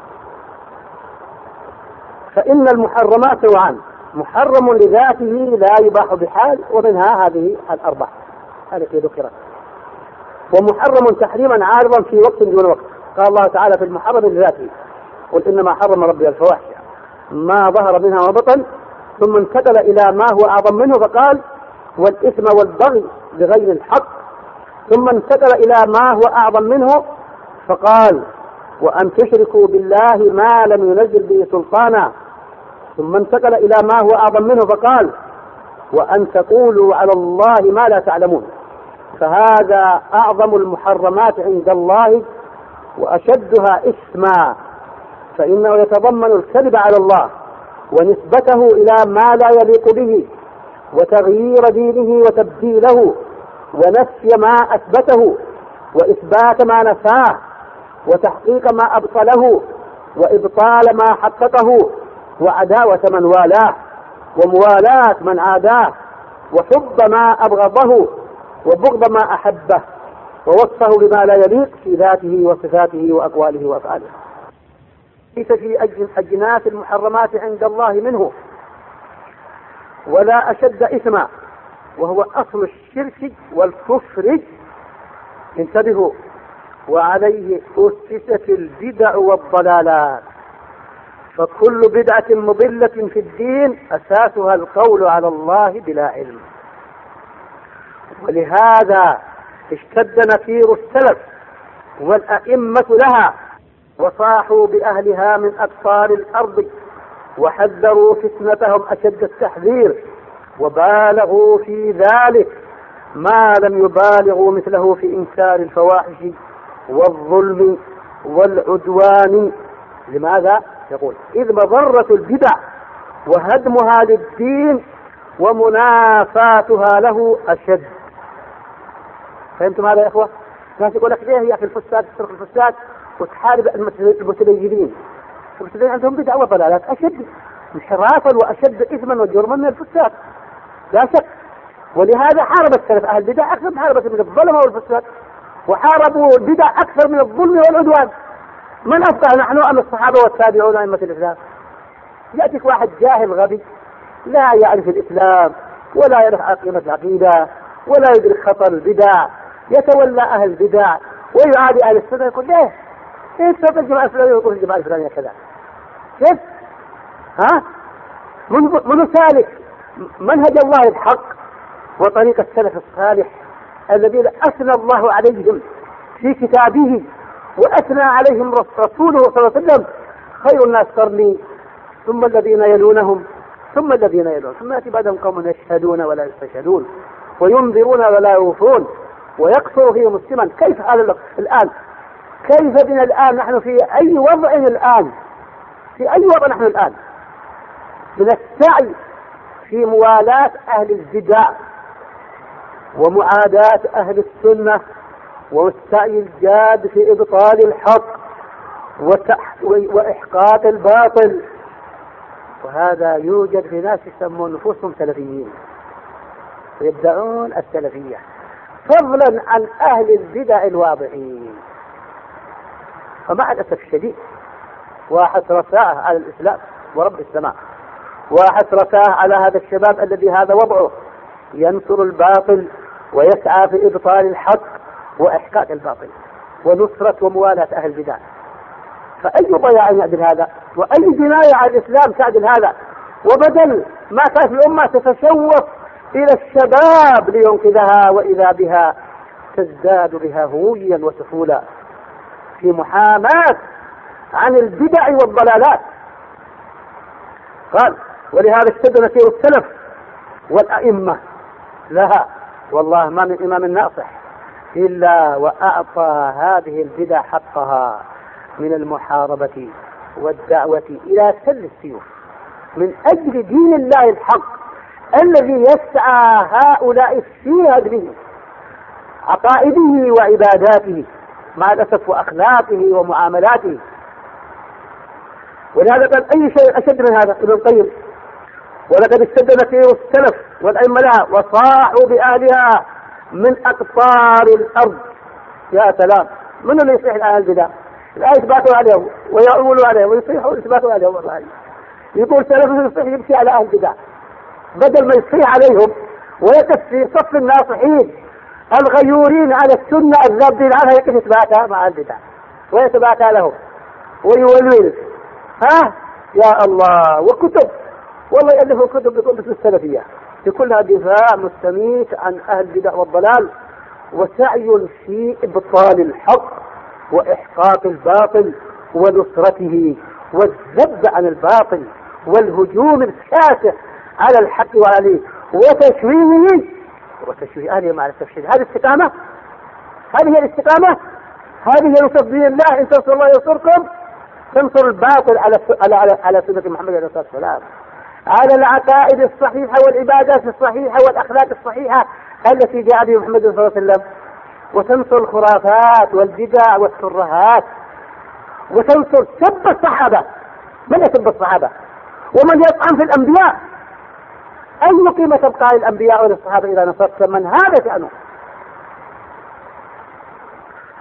[SPEAKER 2] فإن المحرمات نوعان، محرم لذاته لا يباح بحال، ومنها هذه الأربعة التي ذكرت، ومحرم تحريما عارضا في وقت دون وقت. قال الله تعالى في المحرم لذاته قل إنما حرم ربي الفواحش ما ظهر منها وبطن، ثم انتقل إلى ما هو أعظم منه فقال والإثم والبغي بغير الحق، ثم انتقل إلى ما هو أعظم منه فقال وأن تشركوا بالله ما لم ينزل به سلطانا، ثم انتقل إلى ما هو أعظم منه فقال وأن تقولوا على الله ما لا تعلمون. فهذا أعظم المحرمات عند الله وأشدها إثما، فإنه يتضمن الكذب على الله ونسبته إلى ما لا يليق به، وتغيير دينه وتبديله، ونفي ما أثبته وإثبات ما نفاه، وتحقيق ما أبطله وإبطال ما حققه، وعداوة من والاه وموالاة من عاداه، وحب ما أبغضه وبغض ما أحبه، ووصفه بما لا يليق في ذاته وصفاته وأقواله وأفعاله. ليس في أجناس المحرمات عند الله منه، ولا أشد إثما، وهو أصل الشرك والكفر. انتبهوا، وعليه أسست البدع والضلالات، فكل بدعة مضلة في الدين أساسها القول على الله بلا علم. ولهذا اشتد نكير السلف والأئمة لها، وصاحوا بأهلها من أقطار الأرض، وحذروا فتنتهم أشد التحذير، وبالغوا في ذلك ما لم يبالغوا مثله في إنكار الفواحش والظلم والعدوان. لماذا؟ يقول: إذ مضرة البدع وهدمها للدين ومنافاتها له أشد. فهمتم هذا يا إخوة؟ الناس يقول لك ليه هي في الفساد تترك الفساد وتحارب المتدينين؟ المتدينين عندهم بدع وضلالات أشد انحرافا وأشد إثما وجرما من الفساد، لا شك. ولهذا حارب السلف أهل البدع أكثر من حاربة من الظلم والفساد، وحاربوا البدع أكثر من الظلم والعدوان. من أفقه نحن أم الصحابة والتابعون أئمة الإسلام؟ يأتيك واحد جاهل غبي لا يعرف الإسلام ولا يعرف قيمة العقيدة ولا يدرك خطر البدع، يتولى أهل البدع ويعادي أهل السنة، يقول ليه؟ إيه تفضل الجماعة الفلانية ويقول الجماعة الفلانية كذا؟ كيف؟ ها؟ من سالك منهج الله الحق وطريق السلف الصالح الذين أثنى الله عليهم في كتابه وأثنى عليهم رسوله صلى الله عليه وسلم: خير الناس قرني ثم الذين يلونهم ثم الذين يلونهم ثم يأتي بعدهم قوم يشهدون ولا يستشهدون وينذرون ولا يوفون ويكثر فيهم السمن. كيف هذا الآن؟ كيف بنا الآن؟ نحن في أي وضع الآن؟ في أي وضع نحن الآن؟ من السعي في موالاة أهل البدع ومعاداة أهل السنة، والسعي الجاد في إبطال الحق وإحقاق الباطل. وهذا يوجد في ناس يسمون نفوسهم سلفيين ويدعون السلفية، فضلا عن أهل البدع الواضحين. فمع الأسف الشديد، وحسرتاه على الإسلام ورب السماء، وحسرتاه على هذا الشباب الذي هذا وضعه، ينصر الباطل ويسعى في إبطال الحق وإحقاق الباطل ونصرة وموالاة أهل البدع. فأي ضياع يعدل هذا؟ وأي جناية على الإسلام تعدل هذا؟ وبدل ما كانت الأمة تتشوف إلى الشباب لينقذها، وإذا بها تزداد بها هويا وسفولا في محاماة عن البدع والضلالات. قال: ولهذا اشتد نكير السلف والأئمة لها، والله ما من إمام ناصح إلا وأعطى هذه البدع حقها من المحاربة والدعوة إلى سل السيوف من أجل دين الله الحق الذي يسعى هؤلاء في هدمه عقائده وعباداته مع الأسف وأخلاقه ومعاملاته. ولهذا قال: أي شيء أشد من هذا؟ ابن القيم: ولقد اشتد نكير السلف والأئمة لها وصاحوا بأهلها من أقطار الأرض. يا سلام، من اللي يصيح الآن البدع؟ لا يثبتوا عليهم ويعولوا عليهم ويصيحوا يثبتوا عليهم. والله يقول سلف يصيح يمشي على أهل البدع بدل ما يصيح عليهم ويقف في صف الناصحين الغيورين على السنة الذابين عنها، يقف يثباتها مع البدع ويثباتها لهم ويولون. ها يا الله، وكتب والله يألفوا كتب باسم السلفية لكلها دفاع مستميت عن أهل البدع والضلال وسعي في إبطال الحق وإحقاق الباطل ونصرته والذب عن الباطل والهجوم الكاسح على الحق وعليه وتشويه أهله مع التفشيل. هذه الاستقامة، هذه هي الاستقامة، هذه هي نصرة دين الله. إن تنصروا الله ينصركم، تنصر الباطل على سنة محمد عليه الصلاة والسلام، على العقائد الصحيحة والعبادات الصحيحة والأخلاق الصحيحة التي جاء بها محمد صلى الله عليه وسلم، وتنصر الخرافات والبدع والترهات، وتنصر سب الصحابة. من يسب الصحابة ومن يطعن في الأنبياء؟ أي قيمة تبقى للأنبياء وللصحابة إذا نصرت من هذا شأنه؟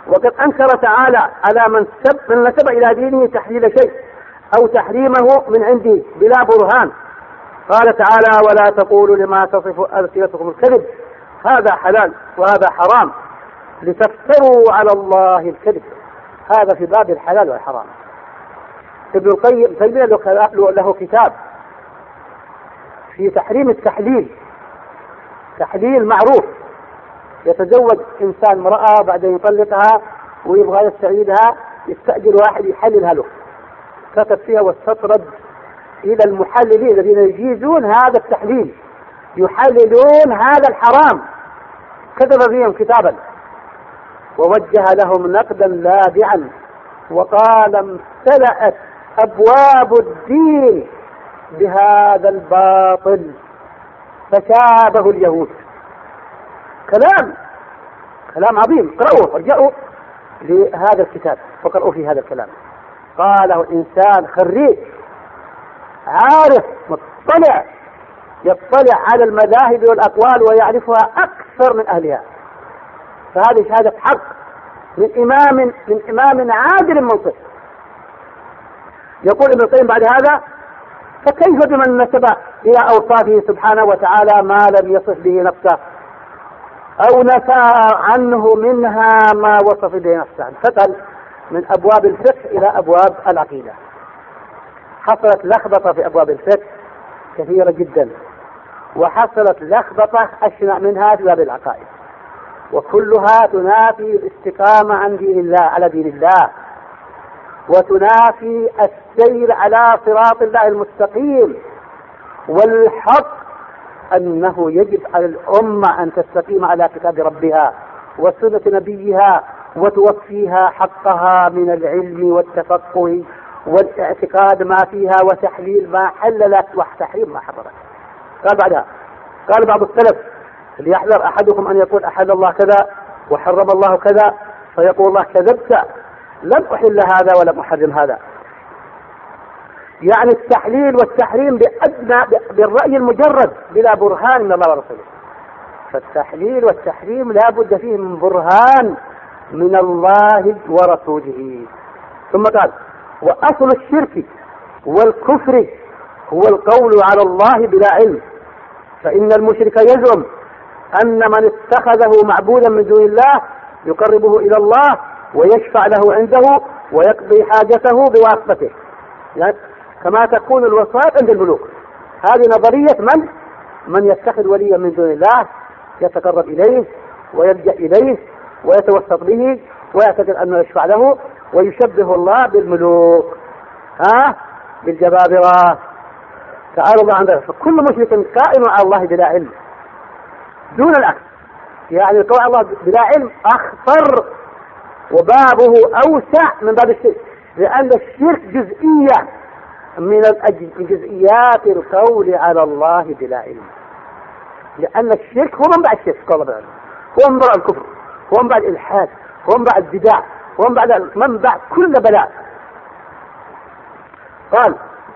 [SPEAKER 2] وقد أنكر تعالى على من نسب إلى دينه تحليل شيء أو تحريمه من عنده بلا برهان. قال تعالى: ولا تقولوا لما تصف ألسنتكم الكذب هذا حلال وهذا حرام لتفتروا على الله الكذب. هذا في باب الحلال والحرام. ابن القيم له كتاب في تحريم التحليل، تحليل معروف. يتزوج إنسان امرأة بعدين يطلقها ويبغى يستعيدها، يستأجر واحد يحللها له. كتب فيها: واستطرد إلى المحللين الذين يجيزون هذا التحليل، يحللون هذا الحرام. كتب فيهم كتابا ووجه لهم نقدا لاذعا وقال: امتلأت أبواب الدين بهذا الباطل فشابه اليهود. كلام عظيم. اقرأوه وارجعوا لهذا الكتاب فقرأوا في هذا الكلام. قاله إنسان خريج عارف مطلع، يطلع على المذاهب والأقوال ويعرفها أكثر من أهلها. فهذه شهادة حق من إمام عادل منصف. يقول ابن القيم بعد هذا: فكيف بمن نسب إلى أوصافه سبحانه وتعالى ما لم يصف به نفسه أو نفى عنه منها ما وصف به نفسه. انتقل من أبواب الفقه إلى أبواب العقيدة. حصلت لخبطة في أبواب الفقه كثيرة جدا، وحصلت لخبطة أشنع منها في باب العقائد، وكلها تنافي الاستقامة عن دين الله على دين الله، وتنافي السير على صراط الله المستقيم. والحق أنه يجب على الأمة أن تستقيم على كتاب ربها وسنة نبيها وتوفيها حقها من العلم والتفقه والاعتقاد ما فيها وتحليل ما حللت وتحريم ما حرمت. قال بعض السلف: ليحذر أحدكم أن يقول أحل الله كذا وحرم الله كذا فيقول الله كذبت، لم أحل هذا ولم أحرم هذا. يعني التحليل والتحريم بالرأي المجرد بلا برهان من الله ورسوله. فالتحليل والتحريم لا بد فيه من برهان من الله ورسوله. ثم قال: وأصل الشرك والكفر هو القول على الله بلا علم، فإن المشرك يزعم أن من اتخذه معبودا من دون الله يقربه إلى الله ويشفع له عنده ويقضي حاجته بواسطته، يعني كما تكون الوسائط عند الملوك. هذه نظرية من يتخذ وليا من دون الله يتقرب إليه ويلجأ إليه ويتوسط به ويعتقد أنه يشفع له، ويشبه الله بالملوك بالجبابرة. تعالى الله عن ذلك. فكل مشرك قائم على الله بلا علم دون العكس. يعني القول على الله بلا علم أخطر وبابه أوسع من باب الشرك، لأن الشرك جزئية من جزئيات القول على الله بلا علم. لأن الشرك هو منبع الشرك، هو منبع الكفر، هو منبع الإلحاد، هو منبع البدع، هو منبع كل بلاء. قال: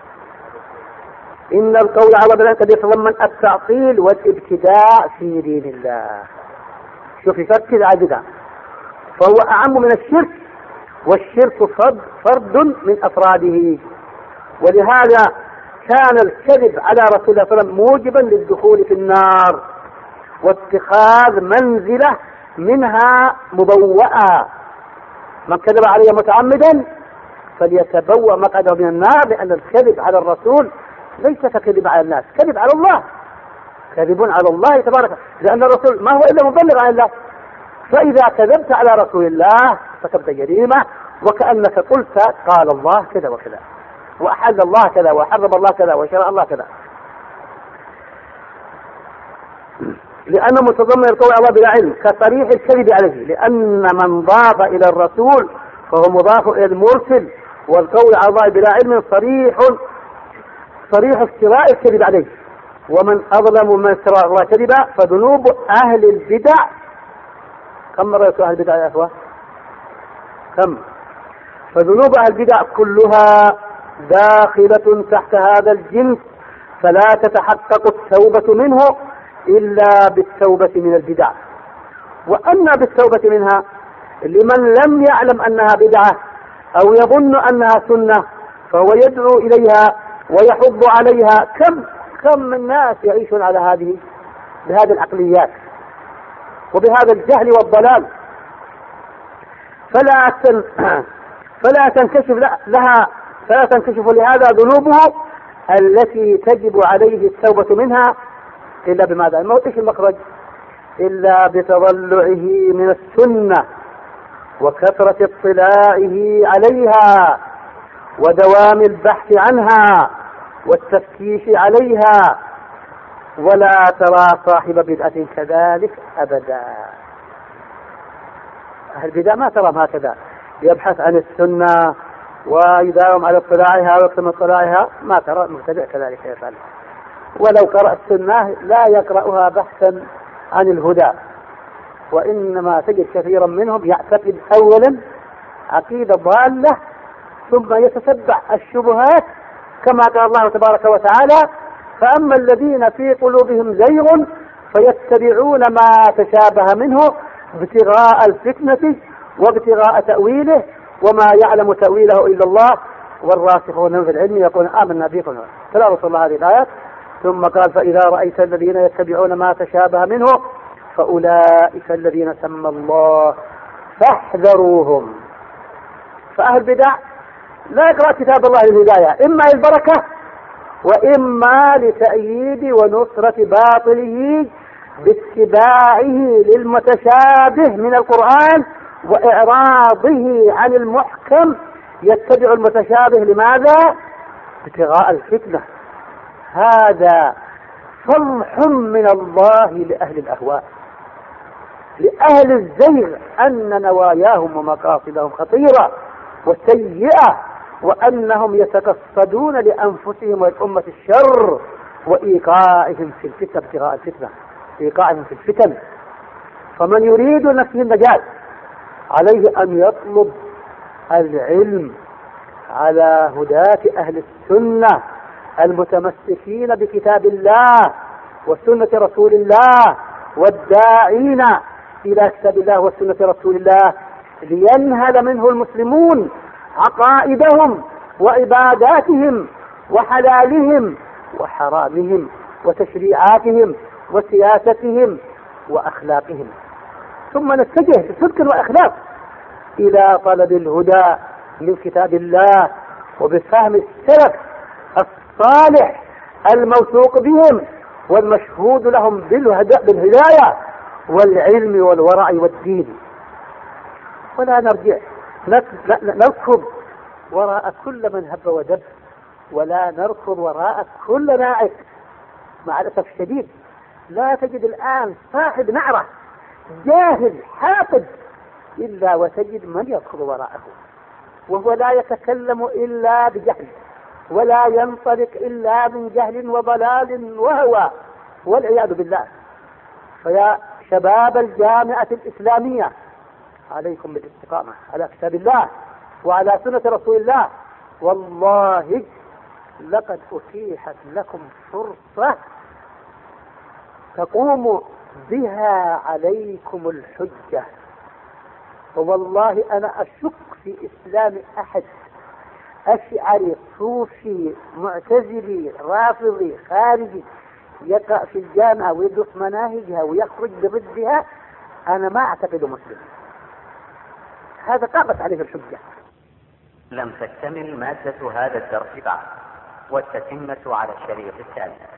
[SPEAKER 2] إن القول على الله بلا علم قد يتضمن التعطيل والابتداع في دين الله. شوف يفكر على البدع، فهو أعم من الشرك، والشرك فرد من أفراده. ولهذا كان الكذب على رسول الله صلى الله عليه وسلم موجبا للدخول في النار واتخاذ منزلة منها مبوأة. من كذب علي متعمدا فليتبوأ مقعده من النار، لأن الكذب على الرسول ليس ككذب على الناس، كذب على الله، كذب على الله تبارك، لأن الرسول ما هو إلا مبلغ عن الله. فإذا كذبت على رسول الله ارتكبت جريمة، وكأنك قلت قال الله كذا وكذا، وأحل الله كذا، وحرم الله كذا، وشرع الله كذا. لأنه متضمن القول على الله بلا علم كصريح الكذب عليه، لأن من ضاف إلى الرسول فهو مضاف إلى المرسل، والقول على الله بلا علم صريح افتراء الكذب عليه. ومن أظلم من افترى الله كذبا، فذنوب أهل البدع، كم مرة يقول أهل البدع يا أخوة؟ كم؟ فذنوب أهل البدع كلها داخلة تحت هذا الجنس، فلا تتحقق التوبة منه إلا بالتوبة من البدع. وأما بالتوبة منها لمن لم يعلم أنها بدعة أو يظن أنها سنة فهو يدعو إليها ويحض عليها. كم من ناس يعيشون على بهذه العقليات وبهذا الجهل والضلال، فلا تنكشف لهذا ذنوبه التي تجب عليه التوبة منها إلا بماذا؟ إيش المخرج؟ إلا بتضلعه من السنة وكثرة اطلاعه عليها ودوام البحث عنها والتفتيش عليها. ولا ترى صاحب بدعة كذلك أبدا. أهل البدع ما تراهم هكذا، يبحث عن السنة ويداوم على اطلاعها ويكتم اطلاعها. ما ترى المبتدع كذلك يفعل، ولو قرأ السنة لا يقرأها بحثا عن الهدى، وإنما تجد كثيرا منهم يعتقد أولا عقيدة ضالة ثم يتتبع الشبهات كما قال الله تبارك وتعالى: فأما الذين في قلوبهم زيغ فيتبعون ما تشابه منه ابتغاء الفتنة وابتغاء تأويله وما يعلم تأويله إلا الله والراسخون في العلم يقولون آمنا به. تلا رسول الله هذه الآيات ثم قال: فإذا رأيت الذين يتبعون ما تشابه منه فأولئك الذين سمى الله فاحذروهم. فأهل البدع لا يقرأ كتاب الله للهداية، إما للبركة وإما لتأييد ونصرة باطله باتباعه للمتشابه من القرآن وإعراضه عن المحكم. يتبع المتشابه لماذا؟ ابتغاء الفتنة. هذا صلح من الله لأهل الأهواء، لأهل الزيغ، أن نواياهم ومقاصدهم خطيرة وسيئة، وأنهم يتقصدون لأنفسهم ولأمة الشر وإيقاعهم في الفتنة، ابتغاء الفتنة، إيقاعهم في الفتن. فمن يريد نفسه النجاة عليه أن يطلب العلم على هداة أهل السنة المتمسكين بكتاب الله وسنة رسول الله والداعين إلى كتاب الله وسنة رسول الله لينهل منه المسلمون عقائدهم وعباداتهم وحلالهم وحرامهم وتشريعاتهم وسياستهم وأخلاقهم. ثم نتجه بصدق وإخلاص إلى طلب الهدى من كتاب الله وبفهم السلف الصالح الموثوق بهم والمشهود لهم بالهداية والعلم والورع والدين. ولا نرجع نركض وراء كل من هب ودب، ولا نركض وراء كل ناعق. مع الأسف الشديد لا تجد الآن صاحب نعرة جاهل حاقد إلا وتجد من يركض وراءه، وهو لا يتكلم إلا بجهل ولا ينطلق إلا من جهل وضلال وهوى، والعياذ بالله. فيا شباب الجامعة الإسلامية عليكم بالاستقامة على كتاب الله وعلى سنة رسول الله. والله لقد أتيحت لكم فرصة تقوم بها عليكم الحجة. والله أنا أشك في إسلام أحد أشعري صوفي معتزلي رافضي خارجي يقع في الجامعة ويدرس مناهجها ويخرج بضدها، أنا ما أعتقد مسلم. هذا قامت عليه الحجة.
[SPEAKER 1] لم تكتمل مادة هذا الدرس بعد، والتتمة على الشريط التالي.